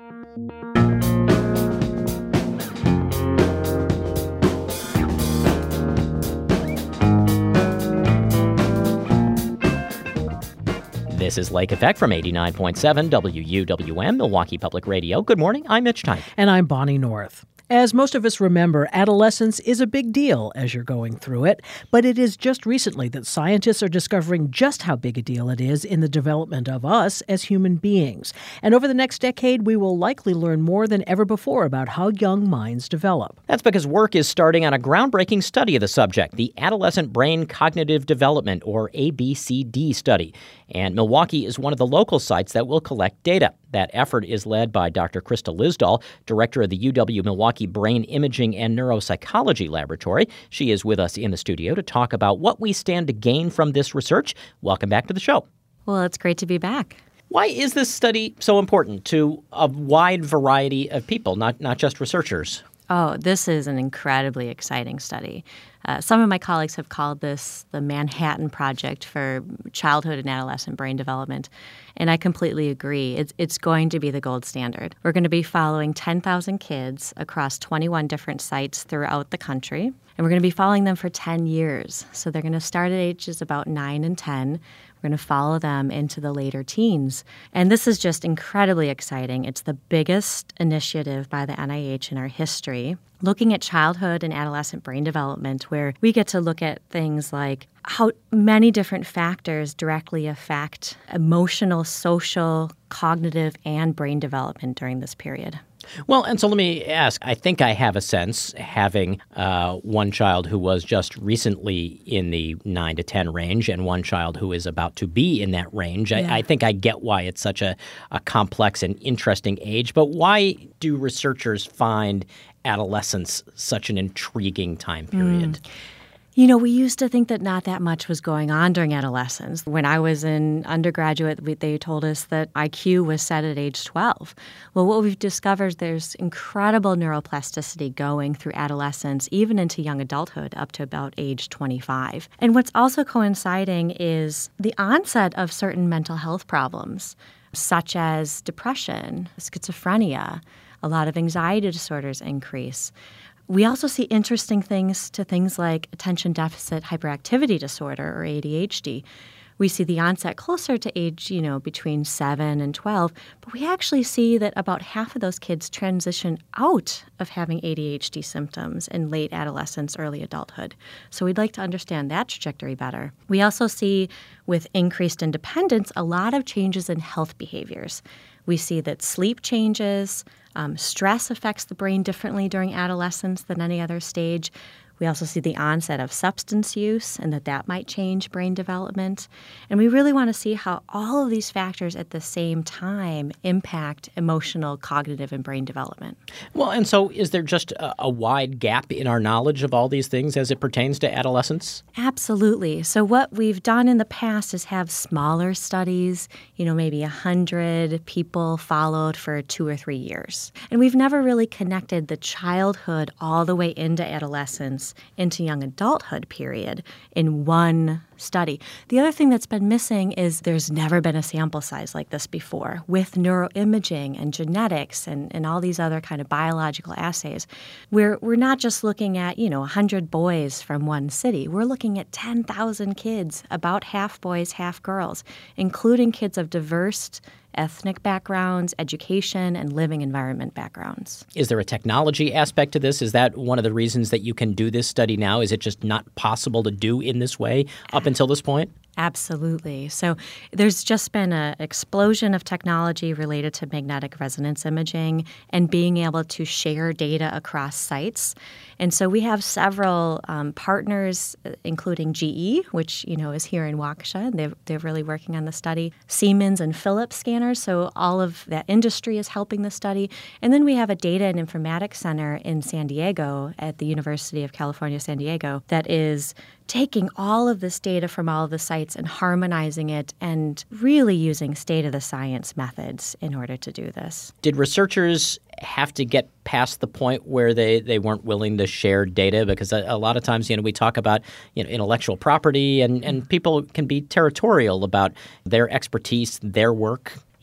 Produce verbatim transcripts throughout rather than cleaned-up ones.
This is Lake Effect from eighty-nine point seven W U W M, Milwaukee Public Radio. Good morning. I'm Mitch Tyke. And I'm Bonnie North. As most of us remember, adolescence is a big deal as you're going through it, but it is just recently that scientists are discovering just how big a deal it is in the development of us as human beings. And over the next decade, we will likely learn more than ever before about how young minds develop. That's because work is starting on a groundbreaking study of the subject, the Adolescent Brain Cognitive Development, or A B C D study. And Milwaukee is one of the local sites that will collect data. That effort is led by Doctor Krista Lisdahl, director of the U W-Milwaukee Brain Imaging and Neuropsychology Laboratory. She is with us in the studio to talk about what we stand to gain from this research. Welcome back to the show. Well, it's great to be back. Why is this study so important to a wide variety of people, not, not just researchers? Oh, this is an incredibly exciting study. Uh, some of my colleagues have called this the Manhattan Project for childhood and adolescent brain development, and I completely agree. It's, it's going to be the gold standard. We're going to be following ten thousand kids across twenty-one different sites throughout the country, and we're going to be following them for ten years. So they're going to start at ages about nine and ten. We're going to follow them into the later teens. And this is just incredibly exciting. It's the biggest initiative by the N I H in our history, looking at childhood and adolescent brain development, where we get to look at things like how many different factors directly affect emotional, social, cognitive, and brain development during this period. Well, and so let me ask, I think I have a sense, having uh, one child who was just recently in the nine to ten range and one child who is about to be in that range. Yeah. I, I think I get why it's such a, a complex and interesting age. But why do researchers find adolescence such an intriguing time period? Mm. You know, we used to think that not that much was going on during adolescence. When I was in undergraduate, we, they told us that I Q was set at age twelve. Well, what we've discovered is there's incredible neuroplasticity going through adolescence, even into young adulthood, up to about age twenty-five. And what's also coinciding is the onset of certain mental health problems, such as depression, schizophrenia, a lot of anxiety disorders increase. We also see interesting things to things like attention deficit hyperactivity disorder, or A D H D. We see the onset closer to age, you know, between seven and twelve, but we actually see that about half of those kids transition out of having A D H D symptoms in late adolescence, early adulthood. So we'd like to understand that trajectory better. We also see, with increased independence, a lot of changes in health behaviors. We see that sleep changes, um, stress affects the brain differently during adolescence than any other stage. We also see the onset of substance use and that that might change brain development. And we really want to see how all of these factors at the same time impact emotional, cognitive, and brain development. Well, and so is there just a, a wide gap in our knowledge of all these things as it pertains to adolescence? Absolutely. So what we've done in the past is have smaller studies, you know, maybe one hundred people followed for two or three years. And we've never really connected the childhood all the way into adolescence into young adulthood period in one study. The other thing that's been missing is there's never been a sample size like this before with neuroimaging and genetics and, and all these other kind of biological assays. We're, we're not just looking at, you know, one hundred boys from one city. We're looking at ten thousand kids, about half boys, half girls, including kids of diverse ethnic backgrounds, education, and living environment backgrounds. Is there a technology aspect to this? Is that one of the reasons that you can do this study now? Is it just not possible to do in this way up until this point? Absolutely. So there's just been an explosion of technology related to magnetic resonance imaging and being able to share data across sites. And so we have several um, partners, including G E, which, you know, is here in Waukesha. They're, they're really working on the study. Siemens and Philips scanners. So all of that industry is helping the study. And then we have a data and informatics center in San Diego at the University of California, San Diego, that is taking all of this data from all of the sites and harmonizing it and really using state-of-the-science methods in order to do this. Did researchers have to get past the point where they, they weren't willing to share data? Because a, a lot of times, you know, we talk about, you know, intellectual property and, and people can be territorial about their expertise, their work.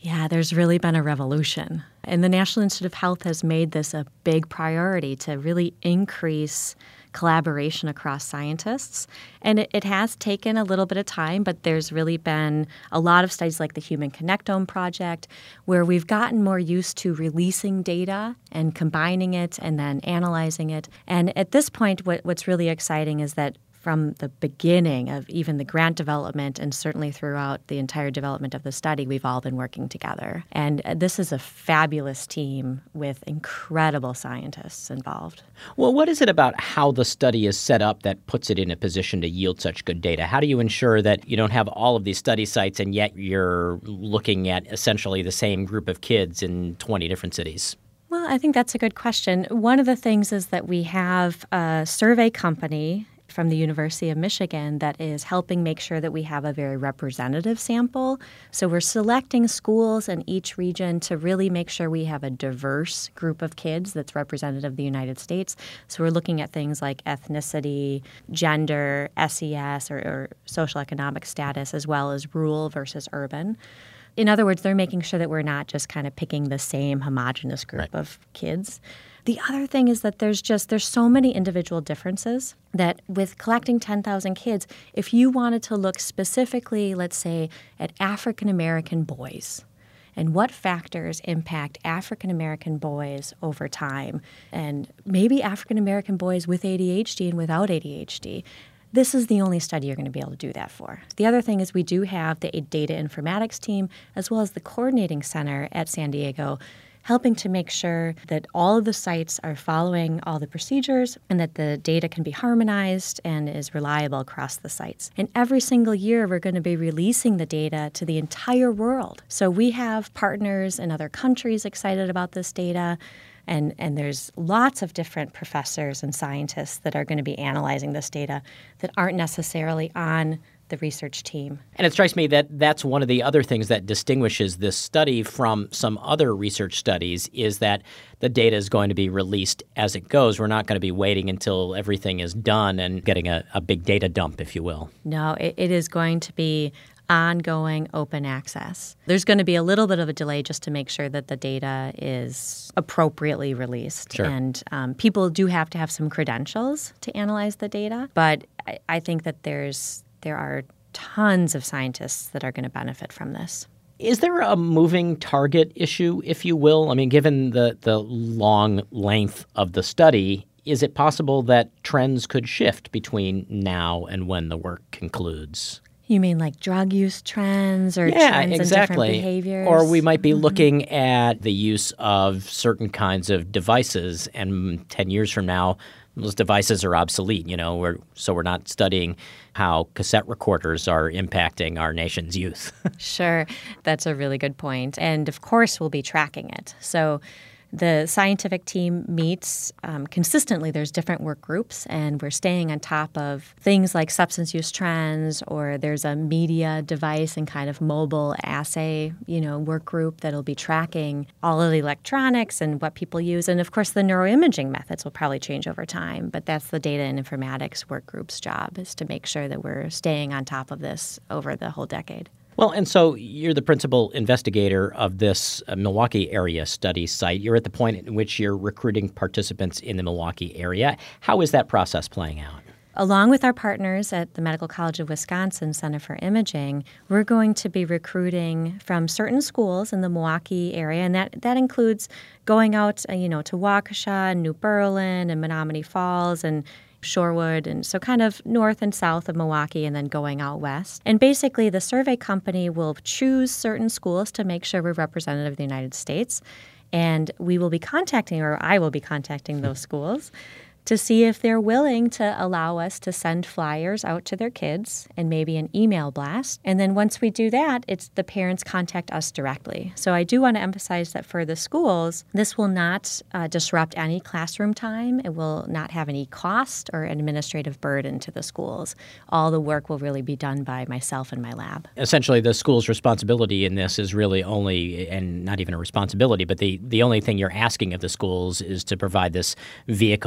Yeah, there's really been a revolution. And the National Institute of Health has made this a big priority to really increase collaboration across scientists. And it, it has taken a little bit of time, but there's really been a lot of studies like the Human Connectome Project where we've gotten more used to releasing data and combining it and then analyzing it. And at this point, what, what's really exciting is that from the beginning of even the grant development and certainly throughout the entire development of the study, we've all been working together. And this is a fabulous team with incredible scientists involved. Well, what is it about how the study is set up that puts it in a position to yield such good data? How do you ensure that you don't have all of these study sites and yet you're looking at essentially the same group of kids in twenty different cities? Well, I think that's a good question. One of the things is that we have a survey company from the University of Michigan that is helping make sure that we have a very representative sample. So we're selecting schools in each region to really make sure we have a diverse group of kids that's representative of the United States. So we're looking at things like ethnicity, gender, S E S, or, or social economic status, as well as rural versus urban. In other words, they're making sure that we're not just kind of picking the same homogenous group Right. of kids. The other thing is that there's just there's so many individual differences that with collecting ten thousand kids, if you wanted to look specifically, let's say, at African American boys and what factors impact African American boys over time, and maybe African American boys with A D H D and without A D H D, this is the only study you're going to be able to do that for. The other thing is we do have the data informatics team as well as the coordinating center at San Diego helping to make sure that all of the sites are following all the procedures and that the data can be harmonized and is reliable across the sites. And every single year, we're going to be releasing the data to the entire world. So we have partners in other countries excited about this data. And, and there's lots of different professors and scientists that are going to be analyzing this data that aren't necessarily on the research team. And it strikes me that that's one of the other things that distinguishes this study from some other research studies is that the data is going to be released as it goes. We're not going to be waiting until everything is done and getting a, a big data dump, if you will. No, it, it is going to be ongoing open access. There's going to be a little bit of a delay just to make sure that the data is appropriately released. Sure. And um, people do have to have some credentials to analyze the data. But I, I think that there's there are tons of scientists that are going to benefit from this. Is there a moving target issue, if you will? I mean, given the, the long length of the study, is it possible that trends could shift between now and when the work concludes? You mean like drug use trends or yeah, trends exactly. in different behaviors? Or we might be Mm-hmm. looking at the use of certain kinds of devices, and ten years from now, those devices are obsolete, you know, we're, so we're not studying how cassette recorders are impacting our nation's youth. Sure. That's a really good point. And of course, we'll be tracking it. So the scientific team meets um, consistently. There's different work groups, and we're staying on top of things like substance use trends, or there's a media device and kind of mobile assay, you know, work group that'll be tracking all of the electronics and what people use. And of course, the neuroimaging methods will probably change over time, but that's the data and informatics work group's job, is to make sure that we're staying on top of this over the whole decade. Well, and so you're the principal investigator of this uh, Milwaukee area study site. You're at the point in which you're recruiting participants in the Milwaukee area. How is that process playing out? Along with our partners at the Medical College of Wisconsin Center for Imaging, we're going to be recruiting from certain schools in the Milwaukee area, and that, that includes going out, uh, you know, to Waukesha and New Berlin and Menominee Falls and Shorewood, and so kind of north and south of Milwaukee, and then going out west. And basically, the survey company will choose certain schools to make sure we're representative of the United States, and we will be contacting, or I will be contacting those schools to see if they're willing to allow us to send flyers out to their kids and maybe an email blast. And then once we do that, it's the parents contact us directly. So I do want to emphasize that for the schools, this will not uh, disrupt any classroom time. It will not have any cost or administrative burden to the schools. All the work will really be done by myself and my lab. Essentially, the school's responsibility in this is really only, and not even a responsibility, but the, the only thing you're asking of the schools is to provide this vehicle to reach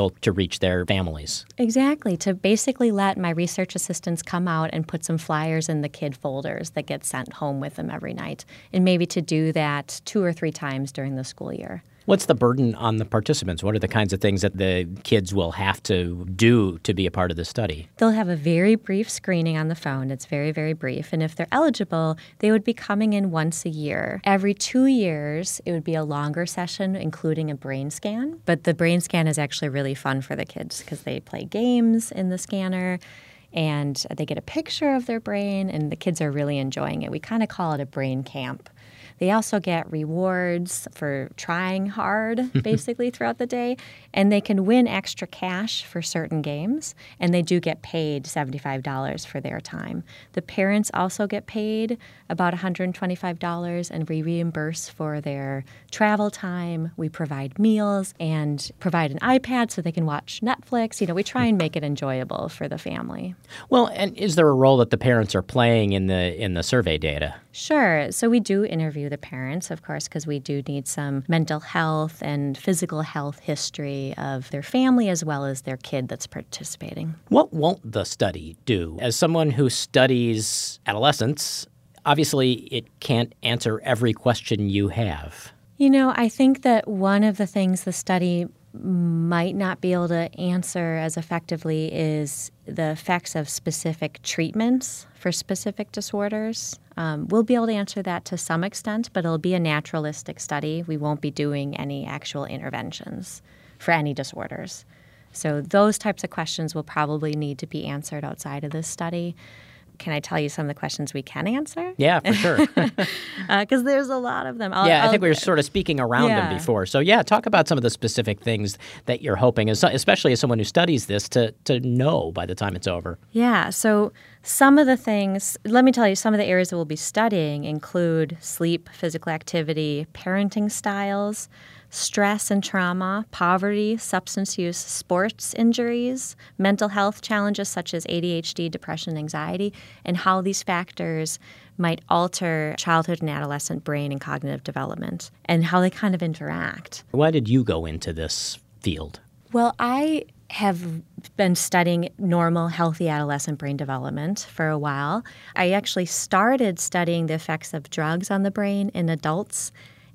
reach their families. Exactly, to basically let my research assistants come out and put some flyers in the kid folders that get sent home with them every night, and maybe to do that two or three times during the school year. What's the burden on the participants? What are the kinds of things that the kids will have to do to be a part of the study? They'll have a very brief screening on the phone. It's very, very brief. And if they're eligible, they would be coming in once a year. Every two years, it would be a longer session, including a brain scan. But the brain scan is actually really fun for the kids because they play games in the scanner, and they get a picture of their brain, and the kids are really enjoying it. We kind of call it a brain camp. They also get rewards for trying hard, basically, throughout the day. And they can win extra cash for certain games. And they do get paid seventy-five dollars for their time. The parents also get paid about one hundred twenty-five dollars, and we reimburse for their travel time. We provide meals and provide an iPad so they can watch Netflix. You know, we try and make it enjoyable for the family. Well, and is there a role that the parents are playing in the in the survey data? Sure. So we do interview the parents, of course, because we do need some mental health and physical health history of their family as well as their kid that's participating. What won't the study do? As someone who studies adolescents, obviously it can't answer every question you have. You know, I think that one of the things the study might not be able to answer as effectively is the effects of specific treatments for specific disorders. Um, we'll be able to answer that to some extent, but it'll be a naturalistic study. We won't be doing any actual interventions for any disorders. So those types of questions will probably need to be answered outside of this study. Can I tell you some of the questions we can answer? Yeah, for sure. Because uh, there's a lot of them. I'll, yeah, I I'll, think we were sort of speaking around yeah. them before. So yeah, talk about some of the specific things that you're hoping, especially as someone who studies this, to, to know by the time it's over. Yeah, so some of the things, let me tell you, some of the areas that we'll be studying include sleep, physical activity, parenting styles, stress and trauma, poverty, substance use, sports injuries, mental health challenges such as A D H D, depression, anxiety, and how these factors might alter childhood and adolescent brain and cognitive development, and how they kind of interact. Why did you go into this field? Well, I have been studying normal, healthy adolescent brain development for a while. I actually started studying the effects of drugs on the brain in adults,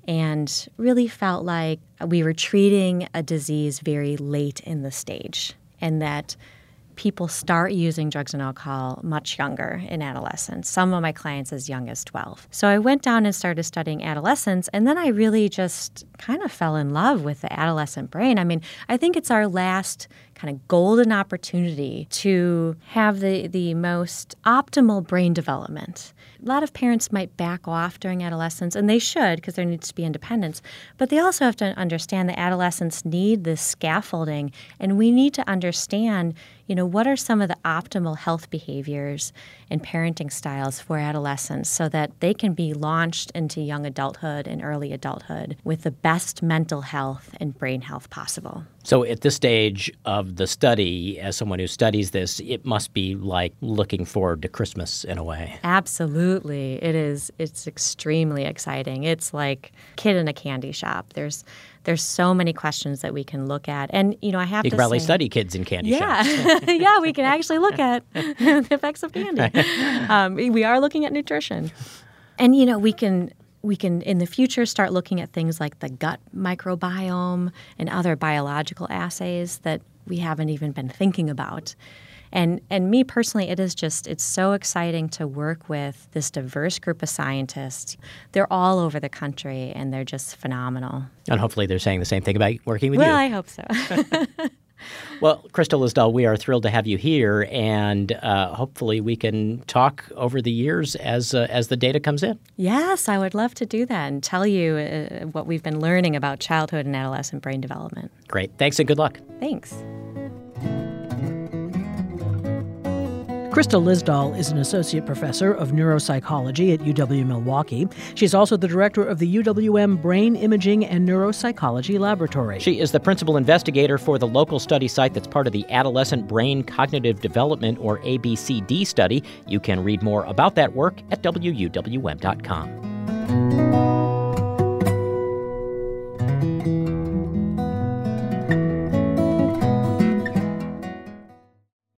and really felt like we were treating a disease very late in the stage, and that people start using drugs and alcohol much younger in adolescence, some of my clients as young as twelve. So I went down and started studying adolescence, and then I really just kind of fell in love with the adolescent brain. I mean, I think it's our last kind of golden opportunity to have the, the most optimal brain development. A lot of parents might back off during adolescence, and they should because there needs to be independence. But they also have to understand that adolescents need this scaffolding, and we need to understand, you know, what are some of the optimal health behaviors and parenting styles for adolescents so that they can be launched into young adulthood and early adulthood with the best mental health and brain health possible. So at this stage of the study, as someone who studies this, it must be like looking forward to Christmas in a way. Absolutely. It is. It's extremely exciting. It's like a kid in a candy shop. There's there's so many questions that we can look at. And, you know, I have you to can probably say, study kids in candy yeah. shops. Yeah, we can actually look at the effects of candy. Um, we are looking at nutrition. And, you know, we can... We can, in the future, start looking at things like the gut microbiome and other biological assays that we haven't even been thinking about. And and me personally, it is just, it's so exciting to work with this diverse group of scientists. They're all over the country, and they're just phenomenal. And hopefully they're saying the same thing about working with well, you. Well, I hope so. Well, Crystal Lisdahl, we are thrilled to have you here, and uh, hopefully we can talk over the years as uh, as the data comes in. Yes, I would love to do that and tell you uh, what we've been learning about childhood and adolescent brain development. Great. Thanks and good luck. Thanks. Crystal Lisdahl is an associate professor of neuropsychology at U W-Milwaukee. She's also the director of the U W M Brain Imaging and Neuropsychology Laboratory. She is the principal investigator for the local study site that's part of the Adolescent Brain Cognitive Development, or A B C D study. You can read more about that work at W U W M dot com.